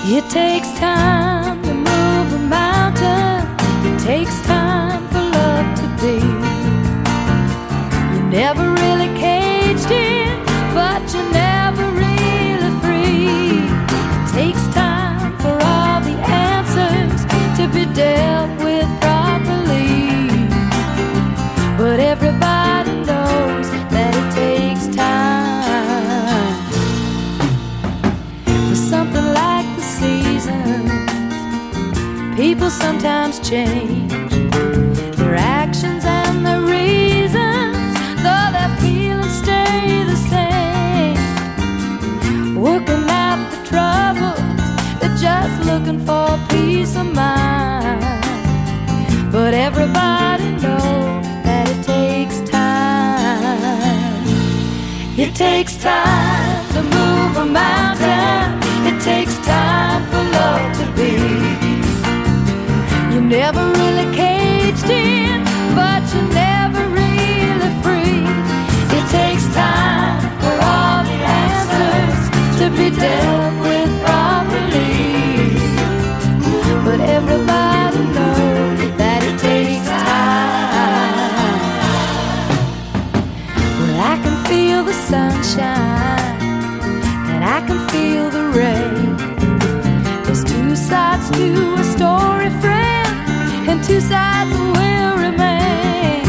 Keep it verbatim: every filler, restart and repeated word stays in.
It takes time to move a mountain. It takes time for love to be. You're never really caged in, but you're never really free. It takes time for all the answers to be dealt with properly. But everybody knows that it takes time. For something like the seasons, people sometimes change their actions and their reasons, though their feelings stay the same. Working out the trouble, they're just looking for peace of mind. But everybody knows that it takes time. It takes time to move a mountain. It takes time for love to be. You're never really caged in, but you're never really free. It takes time for all the answers to be dealt with properly. But everybody knows that it takes time. Well, I can feel the sunshine and I can feel the rain. There's two sides to a story, friend, and two sides will remain.